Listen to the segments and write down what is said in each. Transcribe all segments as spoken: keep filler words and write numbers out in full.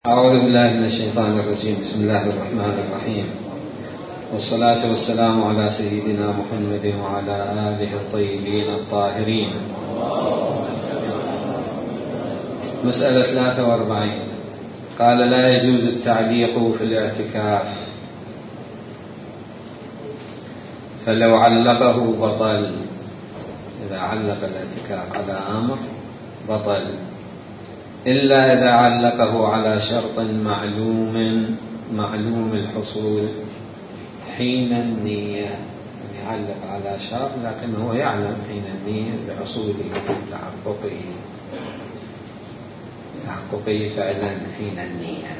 أعوذ بالله من الشيطان الرجيم. بسم الله الرحمن الرحيم، والصلاة والسلام على سيدنا محمد وعلى آله الطيبين الطاهرين. مسألة ثلاثة وأربعين. قال: لا يجوز التعليق في الاعتكاف، فلو علقه بطل. إذا علق الاعتكاف على أمر بطل، إلا إذا علقه على شرط معلوم معلوم الحصول حين النية. يعني يعلق على شرط لكنه يعلم حين النية بحصوله تحققه تحققه فعلا حين النية،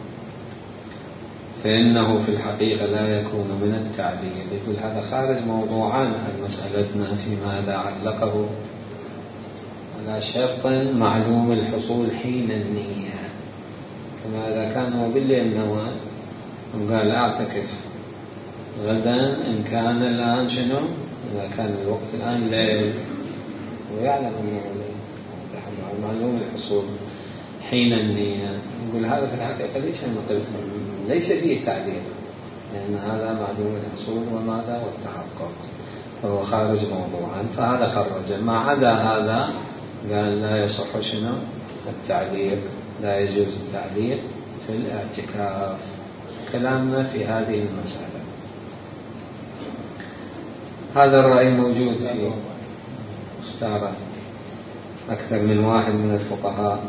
فإنه في الحقيقة لا يكون من التعليق. يقول هذا خارج موضوعان عن مسألتنا فيما إذا علقه على شرط معلوم الحصول حين النية، كما إذا كان هو بالليل نوى وقال أعتكف غدا إن كان الآن شنو، إذا كان الوقت الآن ليل ويعلم أنه ليل معلوم الحصول حين النية، يقول هذا في الحقيقة ليس ليس فيه تعليق، لأن هذا معلوم الحصول وماذا والتحقق، فهو خارج موضوعا. فهذا خرج. ما عدا هذا قال لا يصح شنو التعليق، لا يجوز التعليق في الاعتكاف. كلامنا في هذه المسألة. هذا الرأي موجود في اختار أكثر من واحد من الفقهاء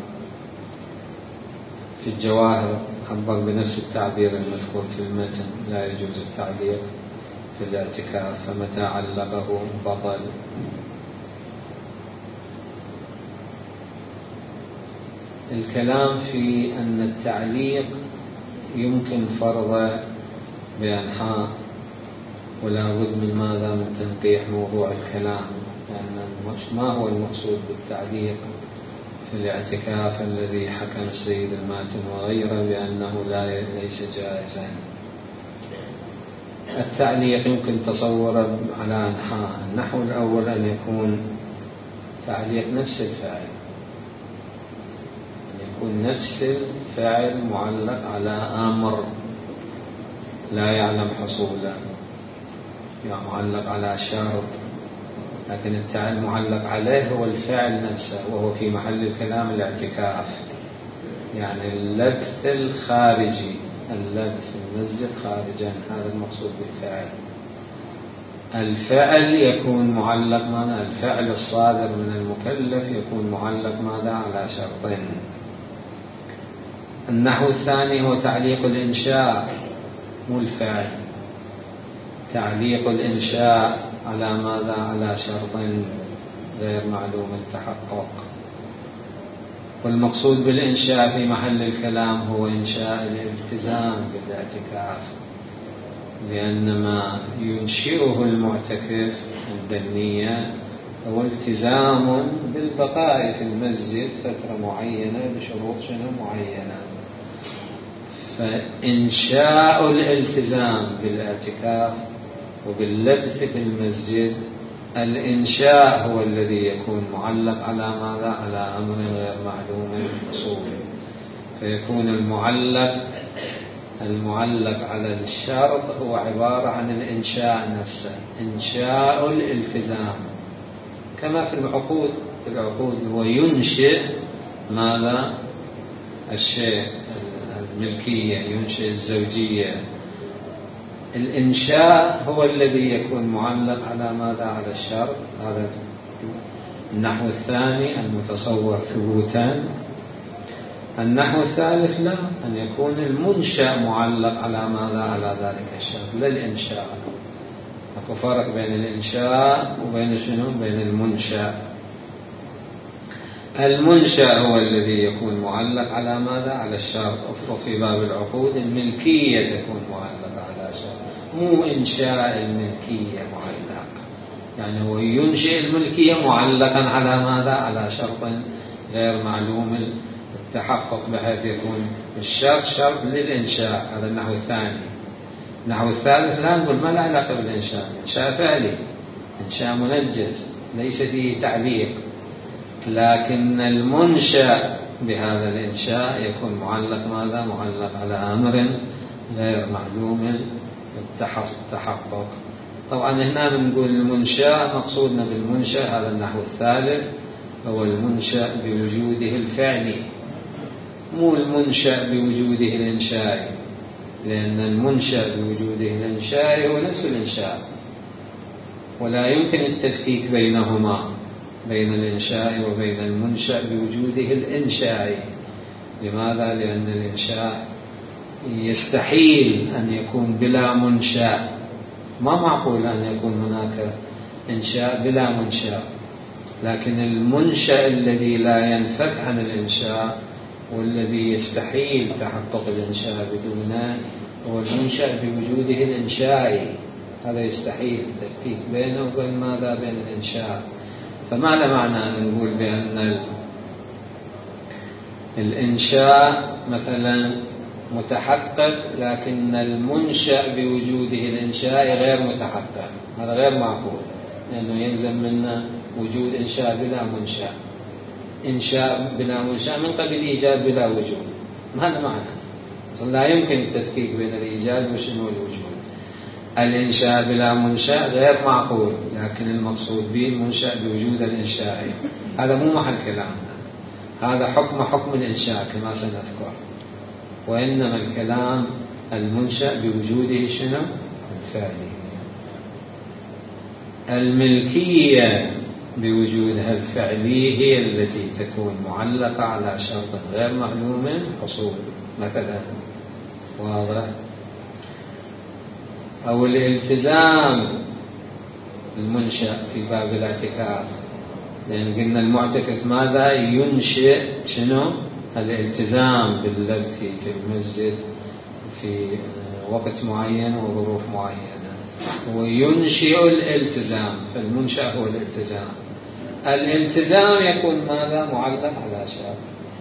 في الجواهر، عبر بنفس التعبير المذكور في المتن: لا يجوز التعليق في الاعتكاف، فمتى علقه بطل. الكلام في أن التعليق يمكن فرضه بأنحاء، ولا بد من ماذا من تنقيح موضوع الكلام، لأن ما هو المقصود بالتعليق في الاعتكاف الذي حكم السيد الماتن وغيره بأنه لا ليس جائزا. التعليق يمكن تصوره على أنحاء. النحو الأول أن يكون تعليق نفس الفعل، يكون نفس الفعل معلق على أمر لا يعلم حصوله، يعني معلق على شرط، لكن التعليق معلق عليه هو الفعل نفسه، وهو في محل الكلام الاعتكاف، يعني اللبث الخارجي، اللبث في المسجد خارجا، هذا المقصود بالفعل. الفعل يكون معلق ماذا؟ الفعل الصادر من المكلف يكون معلق ماذا؟ على شرطين. النحو الثاني هو تعليق الإنشاء، مو الفعل. تعليق الإنشاء على ماذا؟ على شرط غير معلوم التحقق. والمقصود بالإنشاء في محل الكلام هو إنشاء الالتزام بالاعتكاف، لأن ما ينشئه المعتكف عند النية هو التزام بالبقاء في المسجد فترة معينة بشروط شنو معينة. فإنشاء الالتزام بالاعتكاف وباللبث في المسجد، الإنشاء هو الذي يكون معلق على ماذا؟ على أمر غير معلوم الحصول، فيكون المعلق المعلق على الشرط هو عبارة عن الإنشاء نفسه، إنشاء الالتزام، كما في العقود. في العقود هو ينشئ ماذا؟ الشيء، الملكية، ينشئ الزوجية. الإنشاء هو الذي يكون معلق على ماذا؟ على الشرط. هذا النحو الثاني المتصور ثبوتا. النحو الثالث لا، أن يكون المنشأ معلق على ماذا؟ على ذلك الشرط، لا الإنشاء. أكو فرق بين الإنشاء وبين شنو؟ بين المنشأ. المنشأ هو الذي يكون معلق على ماذا؟ على الشرط. أفرض في باب العقود الملكية تكون معلقة على شرط، مو إنشاء الملكية معلق، يعني هو ينشئ الملكية معلقا على ماذا؟ على شرط غير معلوم التحقق، بحيث يكون الشرط شرط للإنشاء. هذا النحو الثاني. النحو الثالث لا نقول ما له علاقة بالإنشاء، إنشاء فعلي، إنشاء منجز، ليس فيه تعليق. لكن المنشأ بهذا الإنشاء يكون معلق ماذا؟ معلق على أمر غير معلوم التحقق. طبعا هنا بنقول المنشأ، مقصودنا بالمنشأ هذا النحو الثالث هو المنشأ بوجوده الفعلي، مو المنشأ بوجوده الإنشائي، لأن المنشأ بوجوده الإنشائي هو نفس الإنشاء، ولا يمكن التفكيك بينهما، بين الإنشاء وبين المنشأ بوجوده الإنشائي. لماذا؟ لأن الإنشاء يستحيل أن يكون بلا منشأ، ما معقول أن يكون هناك إنشاء بلا منشأ، لكن المنشأ الذي لا ينفك عن الإنشاء والذي يستحيل تحقق الإنشاء بدونه هو المنشأ بوجوده الإنشائي، هذا يستحيل التفكيك بينه وبين ماذا؟ بين الإنشاء. فما له معنى أن نقول بأن الإنشاء مثلا متحقق لكن المنشأ بوجوده الإنشاء غير متحقق، هذا غير معقول، لأنه يلزم منا وجود إنشاء بلا منشأ، إنشاء بلا منشأ من قبل إيجاد بلا وجود، ما له معنى، لا يمكن التفكيك بين الإيجاد وشنو الوجود. الإنشاء بلا منشأ غير معقول، لكن المقصود به المنشأ بوجود الإنشاء، هذا مو محل كلامنا، هذا حكم حكم الإنشاء كما سنذكر، وإنما الكلام المنشأ بوجوده شنو؟ الفعلي. الملكية بوجودها الفعلي هي التي تكون معلقة على شرط غير معلوم حصول، مثلا واضح؟ أو الالتزام المنشأ في باب الاعتكاف، لأن قلنا المعتكف ماذا ينشئ؟ شنو؟ الالتزام باللبث في المسجد في وقت معين وظروف معينة، وينشئ الالتزام، فالمنشأ هو الالتزام. الالتزام يكون ماذا؟ معلق على شرط،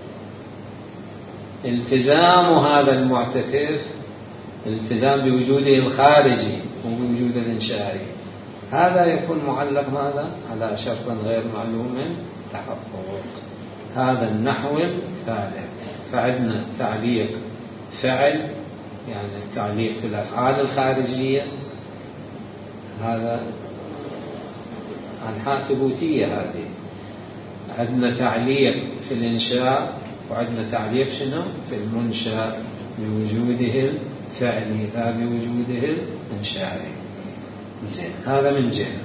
التزام هذا المعتكف الالتزام بوجوده الخارجي وبوجود الإنشائي، هذا يكون معلق ماذا؟ على شرط غير معلوم تحقق. هذا النحو الثالث. فعندنا تعليق فعل، يعني التعليق في الأفعال الخارجية، هذا أنحاء ثبوتية هذه. عندنا تعليق في الإنشاء، وعندنا تعليق شنو؟ في المنشأ بوجوده الفعلي لا بوجوده الإنشائي. زين، هذا من جهة.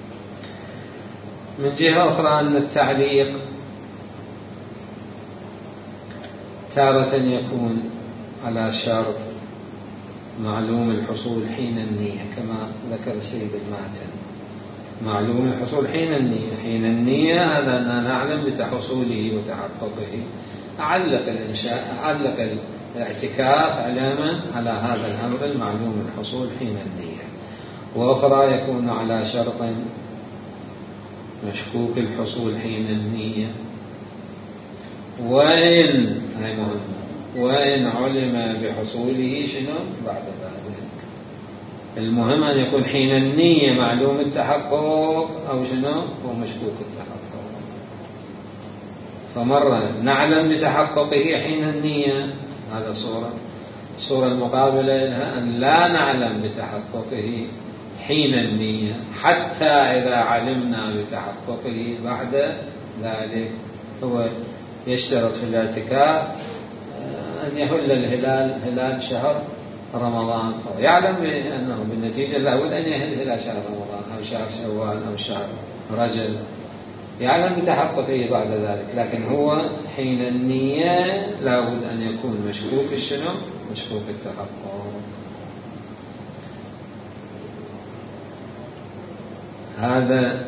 من جهة أخرى أن التعليق تارة يكون على شرط معلوم الحصول حين النية، كما ذكر السيد الماتن، معلوم الحصول حين النية. حين النية هذا أننا نعلم بتحصوله وتحققه. أعلق الإنشاء، أعلق الاعتكاف علما على هذا الأمر المعلوم الحصول حين النية. وأخرى يكون على شرط مشكوك الحصول حين النية، وإن هاي مهمة، وإن علم بحصوله شنو بعد ذلك. المهم أن يكون حين النية معلوم التحقق أو شنو هو مشكوك التحقق. فمرة نعلم بتحققه حين النية، هذا صورة. الصورة المقابلة لها أن لا نعلم بتحققه حين النية حتى إذا علمنا بتحققه بعد ذلك. هو يشترط في الاعتكاف أن يهل الهلال هلال شهر رمضان، أو يعلم أنه بالنتيجة لابد أن يهل هلال شهر رمضان أو شهر شوال أو شهر رجب، يعلم بتحققه بعد ذلك، لكن هو حين النية لابد أن يكون مشكوك الشنو؟ مشكوك التحقق. هذا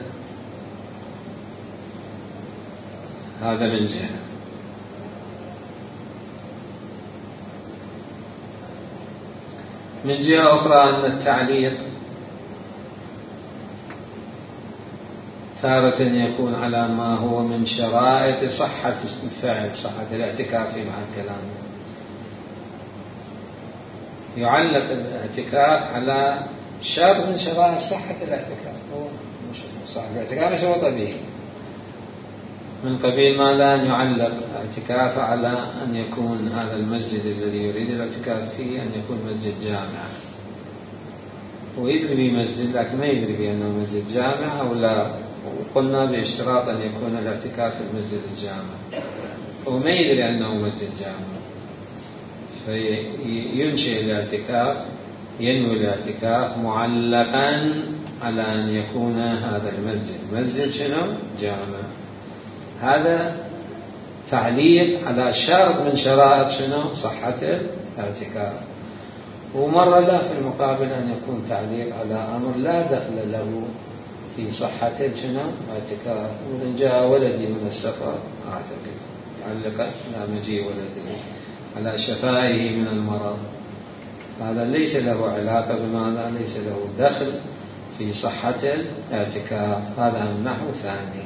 هذا من جهة. من جهة أخرى أن التعليق تارة يكون على ما هو من شرائط صحة الفعل، صحة الاعتكاف مع الكلام. يعلق الاعتكاف على شرط من شرائط صحة الاعتكاف، هو صحة الاعتكاف مشروط به. من قبيل ماذا؟ أن يعلق اعتكاف على أن يكون هذا المسجد الذي يريد الاعتكاف فيه أن يكون مسجد جامع، ويدري بمسجد لكن ما يدري بأنه مسجد جامع أو لا، وقلنا باشتراط أن يكون الاعتكاف في المسجد الجامع، وما يدري أنه مسجد جامع، فينشئ الاعتكاف، ينوي الاعتكاف معلقا على أن يكون هذا المسجد مسجد شنو؟ جامع. هذا تعليق على شرط من شرائط شنو؟ صحة الاعتكاف. ومرة لا في المقابل أن يكون تعليق على أمر لا دخل له في صحة شنو؟ الاعتكاف. وإن جاء ولدي من السفر أعتكف، يعلق على مجيء ولده، على شفائه من المرض، هذا ليس له علاقة بماذا؟ ليس له دخل في صحة الاعتكاف. هذا من نحو ثاني.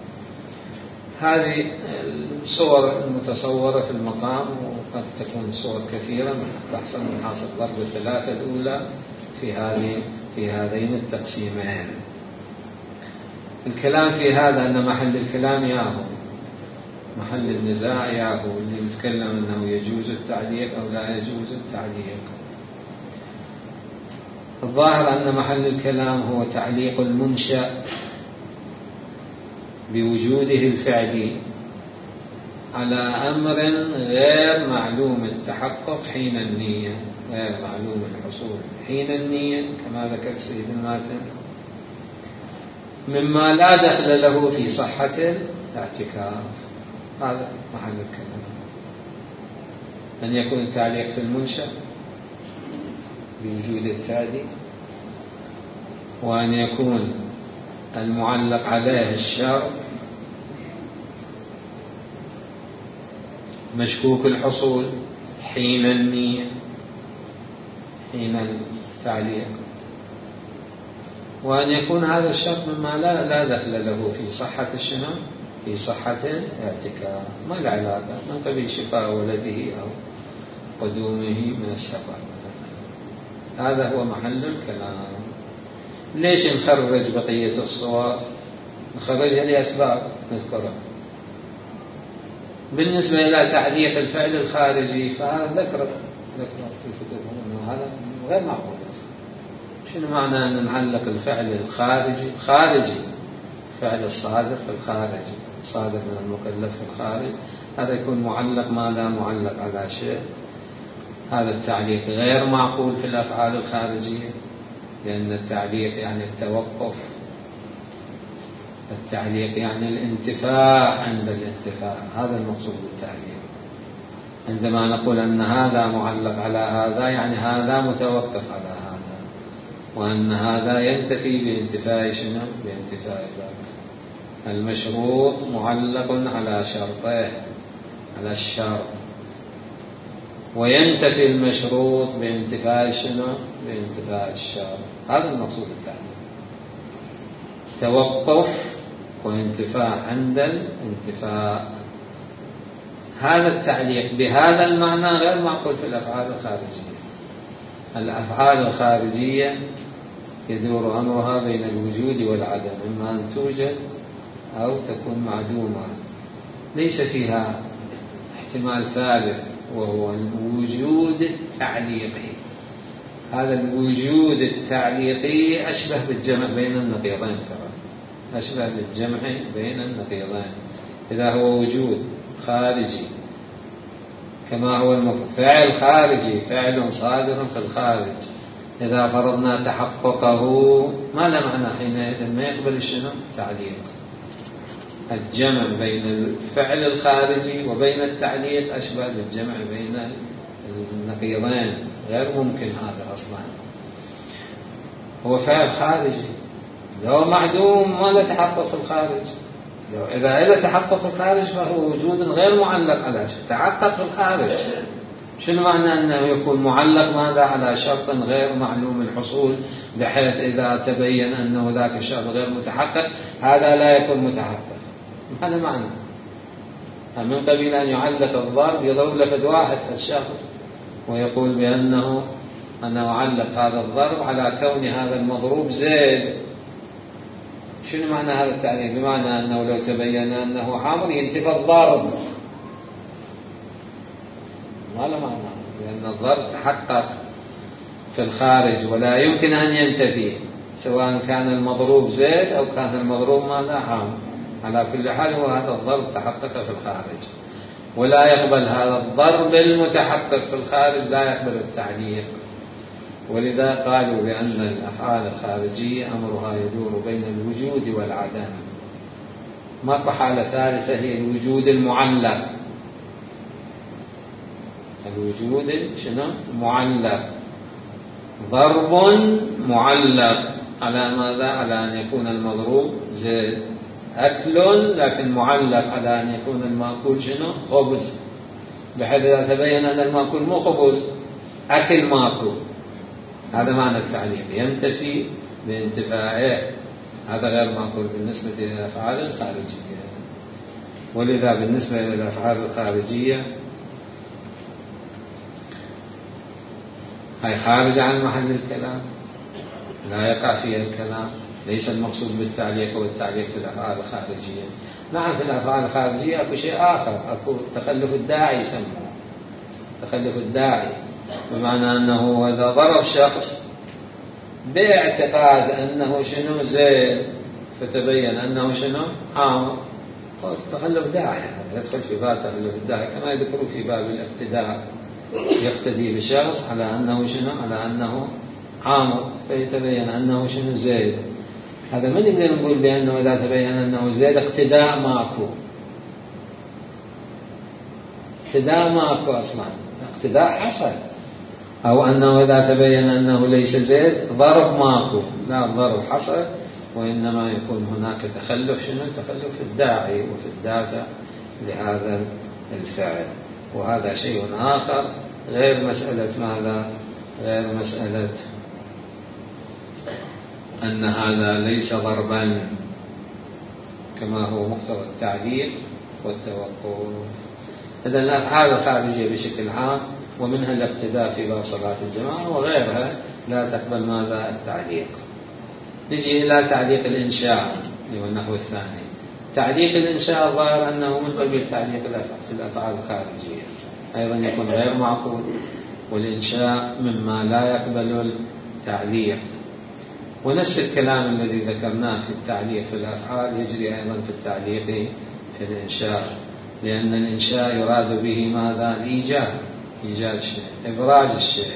هذه الصور المتصورة في المقام، وقد تكون صور كثيرة تحصل من حاصل ضرب الثلاثة الأولى في هذه في هذين التقسيمين. الكلام في هذا أن محل الكلام ياهو، محل النزاع ياهو، اللي يتكلم أنه يجوز التعليق أو لا يجوز التعليق. الظاهر أن محل الكلام هو تعليق المنشأ بوجوده الفعلي على أمر غير معلوم التحقق حين النية، غير معلوم الحصول حين النية كما ذكر السيد الماتن، مما لا دخل له في صحة الاعتكاف. هذا محل الكلام، أن يكون التعليق في المنشأ بوجود الفعل، وأن يكون المعلق عليه الشرط مشكوك الحصول حين النية، حين التعليق، وأن يكون هذا الشرط مما لا, لا دخل له في صحة الشنو؟ في صحة الاعتكاف، ما العلاقة من قبل شفاء ولده أو قدومه من السفر. هذا هو محل الكلام. ليش نخرج بقية الصور؟ نخرجها لأسباب نذكرها. بالنسبة إلى تعليق الفعل الخارجي فهذا ذكر ذكر في كتبهم أنه هذا غير معقول. شنو معنى أن نعلق الفعل الخارجي؟ خارجي فعل الصادر في الخارج، صادر من المكلف في الخارج، هذا يكون معلق ماذا؟ معلق على شيء. هذا التعليق غير معقول في الأفعال الخارجية، لأن التعليق يعني التوقف، التعليق يعني الانتفاع عند الانتفاع، هذا المقصود بالتعليق. عندما نقول أن هذا معلق على هذا يعني هذا متوقف على هذا، وأن هذا ينتفي بانتفاء شنو؟ بانتفاء ذاك. المشروط معلق على شرطه، على الشرط، وينتفي المشروط بانتفاء شنو؟ بانتفاء الشرط. هذا المقصود بالتعليق، توقف وانتفاع عند الانتفاء. هذا التعليق بهذا المعنى غير معقول في الأفعال الخارجية. الأفعال الخارجية يدور أمرها بين الوجود والعدم، إما أن توجد أو تكون معدومة، ليس فيها احتمال ثالث وهو الوجود التعليقي. هذا الوجود التعليقي أشبه بالجمع بين النقيضين، ترى أشبه بالجمع بين النقيضين. إذا هو وجود خارجي كما هو المفروض، فعل خارجي فعل صادر في الخارج، إذا فرضنا تحققه ما له معنى حينئذ؟ ما يقبل شنو؟ تعليق. الجمع بين الفعل الخارجي وبين التعليق أشبه بالجمع بين النقيضين، غير ممكن هذا أصلا. هو فعل خارجي، لو معدوم ما له تحقق في الخارج، لو إذا إذا تحقق في الخارج فهو وجود غير معلق على شيء، تحقق في الخارج. شنو معنى أنه يكون معلق ماذا؟ على شرط غير معلوم الحصول، بحيث إذا تبين أنه ذاك الشرط غير متحقق هذا لا يكون متحقق. هذا معنى من قبيل أن يعلق الضرب، يضرب لفظ واحد في الشخص ويقول بأنه أنا أعلق هذا الضرب على كون هذا المضروب زيد. شنو معنى هذا التعليق؟ بمعنى أنه لو تبين أنه حامض ينتفى الضرب، ما له معنى، لأن الضرب تحقق في الخارج ولا يمكن أن ينتفي، سواء كان المضروب زيد أو كان المضروب ماذا حامض. على كل حال هو هذا الضرب تحقق في الخارج، ولا يقبل هذا الضرب المتحقق في الخارج لا يقبل التعليق. ولذا قالوا بأن الأفعال الخارجية أمرها يدور بين الوجود والعدم. ماكو حالة ثالثة هي الوجود المعلق. الوجود شنو؟ معلق. ضرب معلق على ماذا؟ على أن يكون المضروب زيد. أكل لكن معلق على أن يكون المأكول شنو؟ خبز، بحيث إذا تبين أن المأكول مو خبز أكل ماكو. هذا معنى التعليق، ينتفي بانتفائه. هذا غير معقول بالنسبة إلى الأفعال الخارجية. ولذا بالنسبة إلى الأفعال الخارجية هي خارج عن محل الكلام، لا يقع فيها الكلام. ليس المقصود بالتعليق والتعليق في الأفعال الخارجية. نعم في الأفعال الخارجية أكو شيء آخر، أكو تخلف الداعي يسموه تخلف الداعي، بمعنى أنه إذا ضرب شخص باعتقاد أنه شنو زيد فتبين أنه شنو حامض، تخلف داعي، يدخل في باب تخلف الداعي، كما يذكروا في باب الاقتداء، يقتدي بالشخص على أنه شنو على أنه حامض فيتبين أنه شنو زيد. هذا ما نقدر نقول بأنه إذا تبين أنه زيد اقتداء ماكو، اقتداء ماكو أصلا، اقتداء حصل. أو أنه إذا تبين أنه ليس زيد ضرب ماكو، لا الضرب حصل، وإنما يكون هناك تخلف شنو؟ تخلف الداعي وفي الدافع لهذا الفعل. وهذا شيء آخر غير مسألة ماذا؟ غير مسألة أن هذا ليس ضربا كما هو مقتضى التعليق والتوقف. إذن الأفعال الخارجية بشكل عام ومنها الاقتداء في باب صلاة الجماعة وغيرها لا تقبل ماذا؟ التعليق. نجي إلى تعليق الإنشاء اللي هو النحو الثاني. تعليق الإنشاء ظاهر أنه من قبيل تعليق في الأفعال الخارجية، أيضا يكون غير معقول، والإنشاء مما لا يقبل التعليق. ونفس الكلام الذي ذكرناه في التعليق في الأفعال يجري أيضا في التعليق في الإنشاء، لأن الإنشاء يراد به ماذا؟ الإيجاد، إيجاد شيء، إبراز الشيء،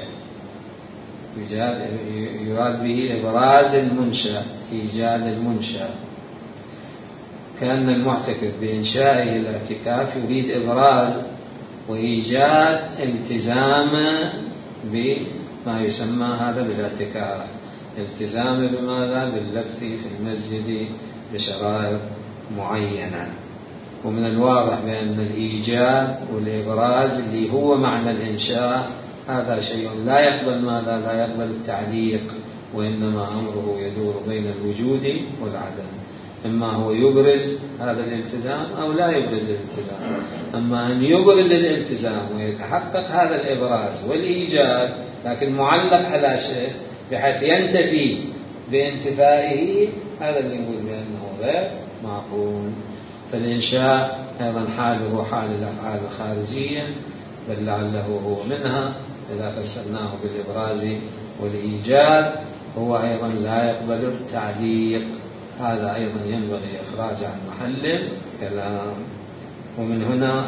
يراد به إبراز المنشأ، إيجاد المنشأ. كأن المعتكف بإنشائه الاعتكاف يريد إبراز وإيجاد التزام بما يسمى هذا بالاعتكاف، التزام بماذا؟ باللبث في المسجد بشرائط معينة. ومن الواضح بأن الإيجاد والإبراز اللي هو معنى الإنشاء هذا شيء لا يقبل ماذا؟ لا يقبل التعليق، وإنما أمره يدور بين الوجود والعدم، إما هو يبرز هذا الالتزام أو لا يبرز الالتزام. أما أن يبرز الالتزام ويتحقق هذا الإبراز والإيجاد لكن معلق على شيء بحيث ينتفي بانتفائه، هذا اللي نقول بأنه غير معقول. فالإنشاء أيضا حاله حال الأفعال الخارجية، بل لعله هو منها إذا فسرناه بالإبراز والإيجاد، هو أيضا لا يقبل التعليق. هذا أيضا ينبغي إخراج عن محل الكلام. ومن هنا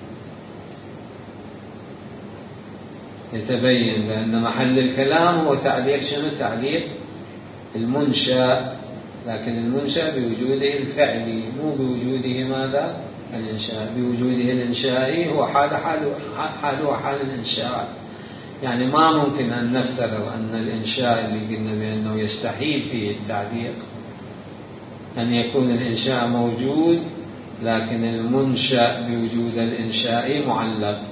يتبين بأن محل الكلام هو تعليق شنو؟ تعليق المنشأ، لكن المنشأ بوجوده الفعلي مو بوجوده ماذا؟ الإنشاء. بوجوده الإنشائي هو حال حاله حاله حال الإنشاء. يعني ما ممكن أن نفترض أن الإنشاء اللي قلنا بأنه يستحيل فيه التعليق أن يكون الإنشاء موجود لكن المنشأ بوجود الإنشاء معلق.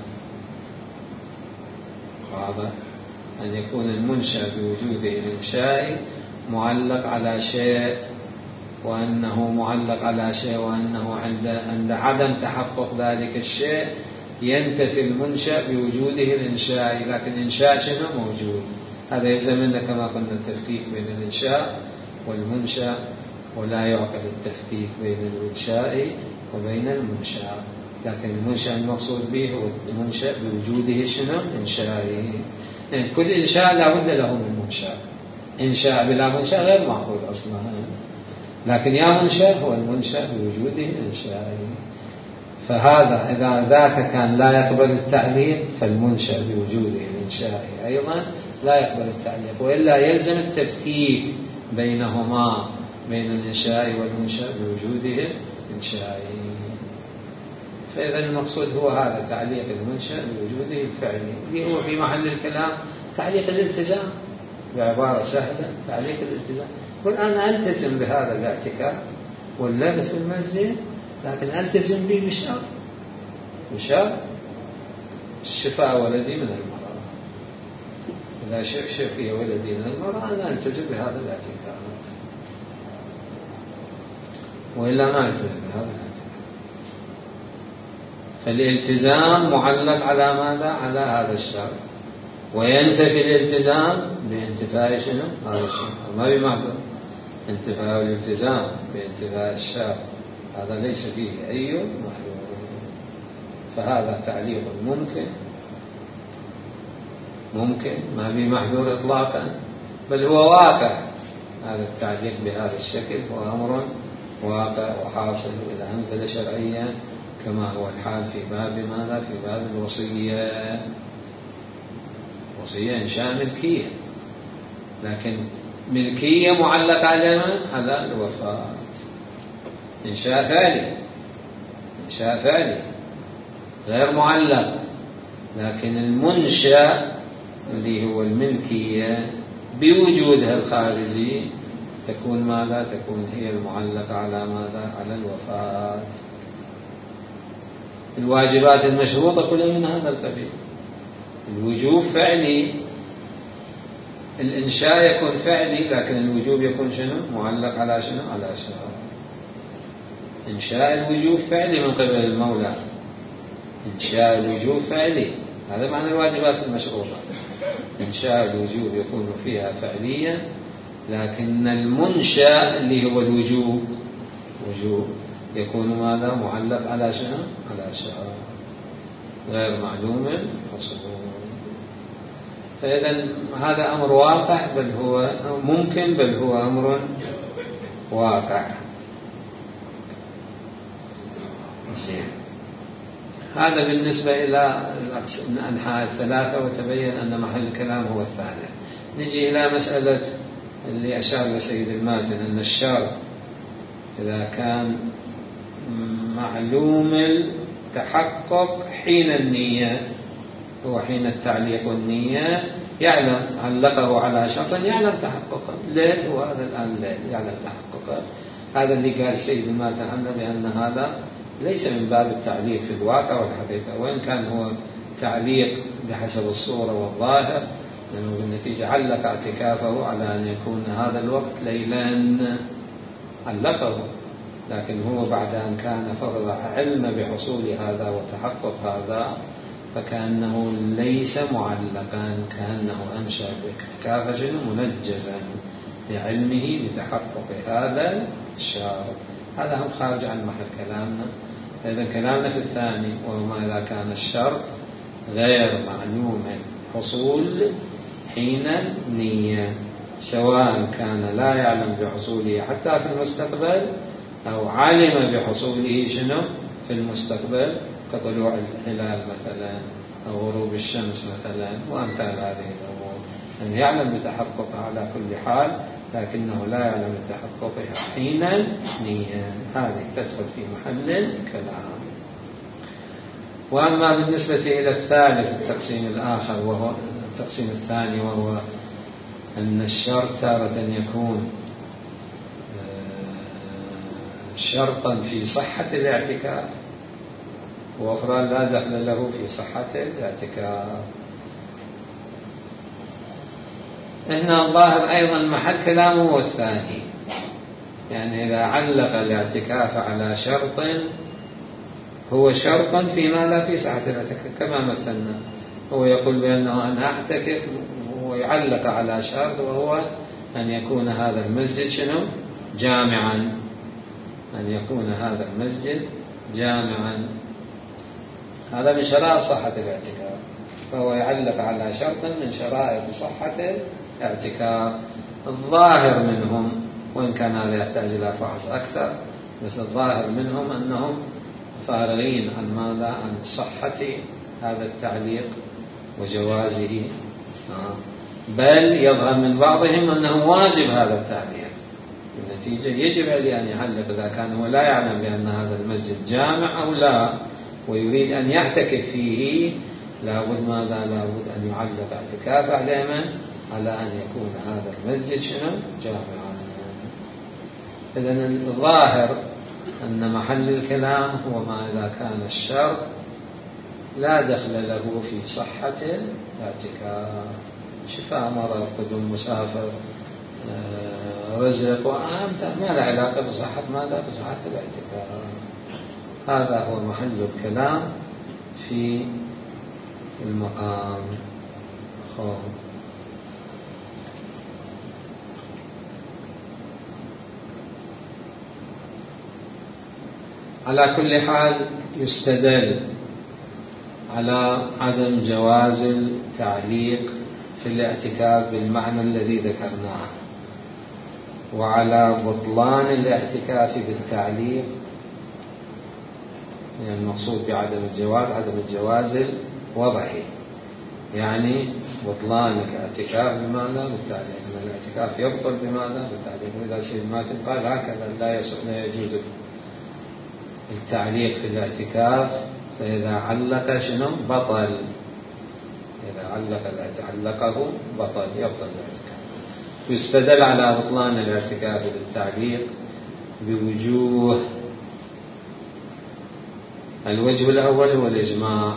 واضح؟ أن يكون المنشأ بوجوده الإنشاء معلق على شيء، وأنه معلق على شيء، وأنه عند عند عدم تحقق ذلك الشيء ينتفي المنشأ بوجوده الإنشاء، لكن الإنشاء شنو؟ موجود. هذا يلزم منا كما قلنا التفكيك بين الإنشاء والمنشأ ولا يعقل التفكيك بين الإنشاء وبين المنشأ، لكن المنشأ المقصود به هو المنشأ بوجوده شنو؟ إنشائي. يعني كل إنشاء لا بد له من منشأ، إنشاء بلا منشأ غير معقول أصلا، لكن يا منشأ هو المنشأ بوجوده إنشائي. فهذا إذا ذاك كان لا يقبل التعليق فالمنشأ بوجوده الإنشائي أيضا لا يقبل التعليق، وإلا يلزم التفكيك بينهما، بين الإنشاء والمنشأ بوجوده إنشائي. فإذا المقصود هو هذا تعليق المنشأ بوجوده الفعلي، اللي هو في محل الكلام تعليق الالتزام بعبارة سهلة، تعليق الالتزام. قل أنا ألتزم بهذا الاعتكاف واللبث في المسجد، لكن ألتزم به بشرط، بشرط شفاء ولدي من المرض. إذا شفي ولدي من المرض أنا ألتزم بهذا الاعتكاف، وإلا ما ألتزم بهذا الاعتكاف. فالالتزام معلق على ماذا؟ على هذا الشرط، وينتفي الالتزام بانتفاء شنو؟ هذا الشرط، ما بمعذور. انتفاء الالتزام بانتفاء الشرط هذا ليس فيه أي محذور، فهذا تعليق ممكن ممكن ما به محذور إطلاقا، بل هو واقع. هذا التعليق بهذا الشكل هو أمر واقع وحاصل إلى أمثلة شرعية، كما هو الحال في باب ماذا؟ في باب الوصية. وصية إنشاء ملكية، لكن ملكية معلقة على من؟ على الوفاة. إنشاء ثاني، إنشاء ثاني غير معلق، لكن المنشأ اللي هو الملكية بوجودها الخارجي تكون ماذا؟ تكون هي المعلقة على ماذا؟ على الوفاة. الواجبات المشروطة كلها من هذا القبيل. الوجوب فعلي، الإنشاء يكون فعلي، لكن الوجوب يكون شنو؟ معلق على شنو؟ على شرط. إنشاء الوجوب فعلي من قبل المولى، إنشاء الوجوب فعلي، هذا معنى الواجبات المشروطة. إنشاء الوجوب يكون فيها فعليا، لكن المنشأ اللي هو الوجوب وجوب يكون ماذا؟ معلق على شنو؟ على شرط غير معلوم حصوله. فإذا هذا أمر واقع، بل هو ممكن، بل هو أمر واقع. هذا بالنسبة إلى الأنحاء الثلاثة، وتبين أن محل الكلام هو الثالث. نجي إلى مسألة اللي أشار لسيد الماتن، أن الشرط إذا كان معلوم التحقق حين النية، هو حين التعليق والنية يعلم، علقه على شرط يعلم تحققه. ليل هو هذا الآن ليل يعلم تحققه. هذا اللي قال سيد الماتن عنه بأن هذا ليس من باب التعليق في الواقع والحقيقة، وإن كان هو تعليق بحسب الصورة والظاهر، لأنه بالنتيجة علق اعتكافه على أن يكون هذا الوقت ليلا، علقه، لكن هو بعد أن كان فرض علم بحصول هذا وتحقق هذا فكأنه ليس معلقا، كأنه أنشأ باعتكافه منجزا بعلمه بتحقق هذا الشرط. هذا هم خارج عن محل كلامنا. إذا كلامنا في الثاني، وما إذا كان الشرط غير معلوم حصول حين النية، سواء كان لا يعلم بحصوله حتى في المستقبل، أو علم بحصوله شنو في المستقبل، كطلوع الهلال مثلا أو غروب الشمس مثلا وأمثال هذه الأمور، أن يعني يعلم بتحققها على كل حال، لكنه لا يعلم بتحققها حين نية. هذه تدخل في محل الكلام. وأما بالنسبة إلى الثالث، التقسيم الآخر وهو التقسيم الثاني، وهو أن الشرط تارة يكون شرطا في صحة الاعتكاف، وأخرى لا دخل له في صحة الاعتكاف. هنا الظاهر أيضا محل كلامه هو الثاني، يعني إذا علق الاعتكاف على شرط هو شرطا فيما لا في صحة الاعتكاف، كما مثلنا هو يقول بأنه أنا أعتكف ويعلق على شرط، وهو أن يكون هذا المسجد شنو جامعا، أن يكون هذا المسجد جامعا، هذا من شرائط صحة الاعتكاف، فهو يعلق على شرط من شرائط صحة الاعتكاف. الظاهر منهم، وإن كان هذا يحتاج إلى فحص أكثر، بس الظاهر منهم أنهم فارغين عن ماذا؟ عن صحة هذا التعليق وجوازه، بل يظهر من بعضهم أنه واجب هذا التعليق. النتيجة يجب عليه أن يعلق إذا كان هو لا يعلم بأن هذا المسجد جامع أو لا ويريد أن يعتكف فيه، لابد ماذا؟ لابد أن يعلق اعتكاف على من؟ على أن يكون هذا المسجد شنو؟ جامعا. إذن الظاهر أن محل الكلام هو ما إذا كان الشرط لا دخل له في صحة الاعتكاف، شفاء مرض، قدوم مسافر، رزق، وأنت ما له علاقة بصحة ماذا؟ بصحة الاعتكاف. هذا هو محل الكلام في المقام. خوف. على كل حال يستدل على عدم جواز التعليق في الاعتكاف بالمعنى الذي ذكرناه، وعلى بطلان الاعتكاف بالتعليق، يعني المقصود بعدم الجواز عدم الجواز الوضعي، يعني بطلان الاعتكاف بماذا؟ بالتعليق. أن الاعتكاف يبطل بماذا؟ بالتعليق. وإذا سيد ماتن قال هكذا لا يجوز التعليق في الاعتكاف، فإذا علق شنو؟ بطل. إذا علق علقه بطل، يبطل الاعتكاف. يستدل على بطلان الاعتكاف بالتعليق بوجوه. الوجه الأول هو الإجماع،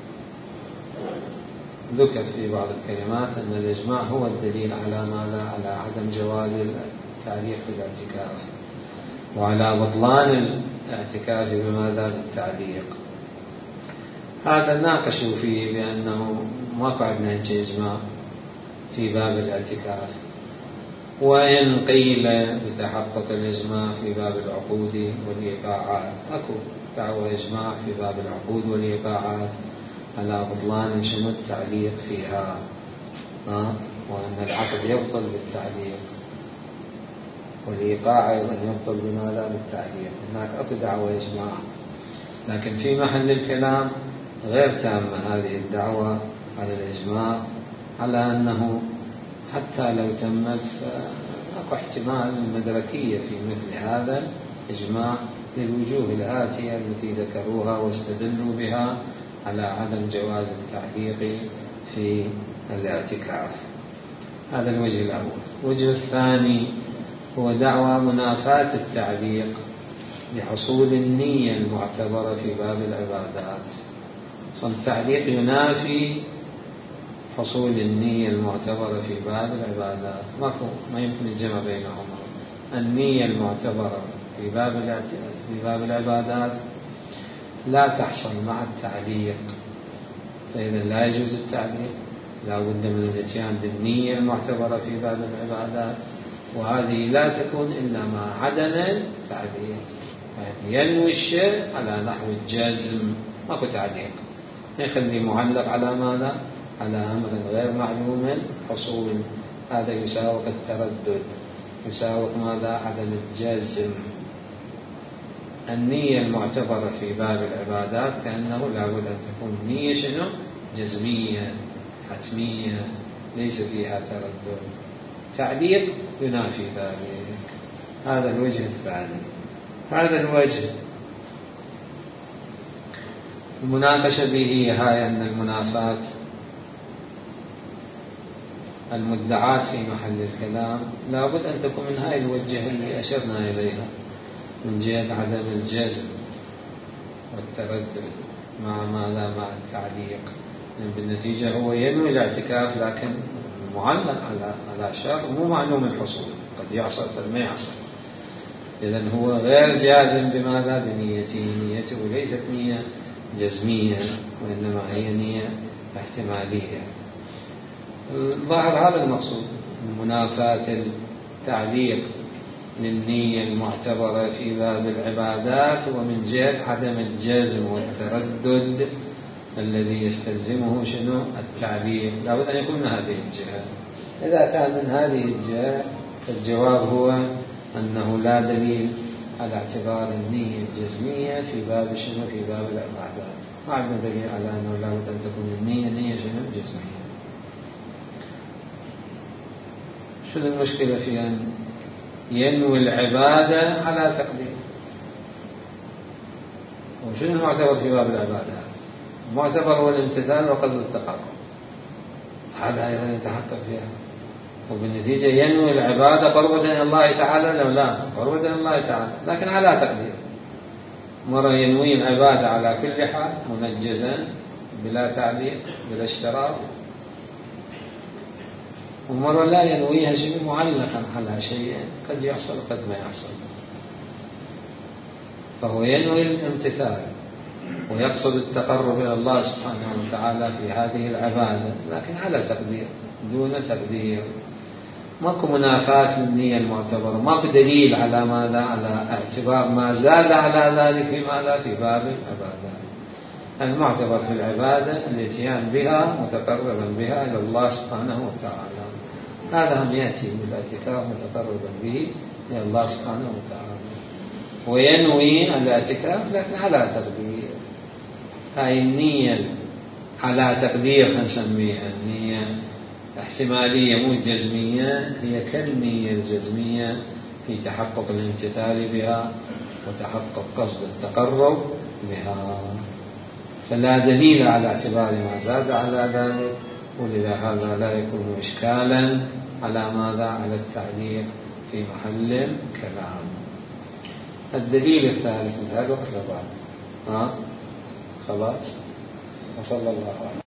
ذكر في بعض الكلمات أن الإجماع هو الدليل على ماذا؟ على عدم جواز التعليق في الاعتكاف، وعلى بطلان الاعتكاف بماذا؟ بالتعليق. هذا ناقشوا فيه بأنه ما عندنا إجماع في باب الاعتكاف، وإن قيل بتحقق الإجماع في باب العقود والإيقاعات، أكو دعوة إجماع في باب العقود والإيقاعات على بطلان شنو؟ التعليق فيها، ها؟ وأن العقد يبطل بالتعليق، والإيقاع أيضا يبطل بماذا؟ بالتعليق. هناك أكو دعوة إجماع، لكن في محل الكلام غير تامة هذه الدعوة على الإجماع، على أنه حتى لو تمت فأكو احتمال المدركية في مثل هذا الإجماع للوجوه الآتية التي ذكروها واستدلوا بها على عدم جواز التعليق في الاعتكاف. هذا الوجه الأول. الوجه الثاني هو دعوى منافاة التعليق لحصول النية المعتبرة في باب العبادات. التعليق ينافي حصول النية المعتبرة في باب العبادات، ما يمكن الجمع بينهما. النية المعتبرة في باب في باب العبادات لا تحصل مع التعليق، فإذا لا يجوز التعليق، لا بد من الاتيان بالنية المعتبرة في باب العبادات، وهذه لا تكون إلا مع عدم التعليق. ينوي الشيء على نحو الجزم، ماكو تعليق، يخلي معلق على ماذا؟ على أمر غير معلوم الحصول. هذا يساوق التردد، يساوق ماذا؟ عدم الجزم. النية المعتبرة في باب العبادات كأنه لابد أن تكون نية شنو؟ جزمية حتمية ليس فيها تردد. تعليق ينافي ذلك. هذا الوجه الثاني. هذا الوجه المناقشة به هاي أن المنافاة المدعاة في محل الكلام لابد أن تكون من هاي الوجه اللي أشرنا إليها، من جهة عدم الجزم والتردد مع ماذا؟ مع التعليق. يعني بالنتيجة هو ينوي الاعتكاف لكن معلق على على شرط مو معلوم الحصول، قد يحصل قد ما يحصل. إذن هو غير جازم بماذا؟ بنيته. نيته ليست نية جزمية، وإنما هي نية احتمالية. الظاهر هذا المقصود، منافاة التعليق للنية المعتبرة في باب العبادات، ومن جهة عدم الجزم والتردد الذي يستلزمه شنو التعليل. لا بد أن يكون من هذه الجهة. إذا كان من هذه الجهة فالجواب هو أنه لا دليل على اعتبار النية الجزمية في باب شنو في باب العبادات. ما عندنا دليل على أنه لا بد أن تكون النية نية شنو جزمية. شنو المشكلة في أن ينوي العبادة على تقدير؟ وشنو المعتبر في باب العبادات؟ المعتبر هو الامتثال وقصد التقرب، هذا أيضا يتحقق فيها، وبالنتيجة ينوي العبادة قربة إلى الله تعالى لو لا قربة إلى الله تعالى، لكن على تقدير. مرة ينوي العبادة على كل حال منجزا بلا تعليق بلا اشتراط، ومرة لا ينويها شيء معلقا على شيء قد يحصل وقد ما يحصل. فهو ينوي الامتثال ويقصد التقرب إلى الله سبحانه وتعالى في هذه العبادة، لكن على تقدير دون تقدير. ماكو منافاة للنية المعتبرة، ماكو دليل على ماذا على اعتبار ما زاد على ذلك في ماذا في باب العبادات. المعتبر في العبادة الاتيان بها متقربا بها إلى الله سبحانه وتعالى، هذا هم يأتي بالاعتكاف متقربا به إلى الله سبحانه وتعالى، وينوي الاعتكاف لكن على تقدير. هاي النية على تقدير نسميها النية احتمالية مو جزمية، هي كالنية الجزمية في تحقق الامتثال بها وتحقق قصد التقرب بها. فلا دليل على اعتبار ما زاد على ذلك، ولذا هذا لا يكون إشكالا على ماذا على التعليق في محل الكلام. الدليل الثالث من هذا الوقت لبعض ها خلاص. وصلى الله عليه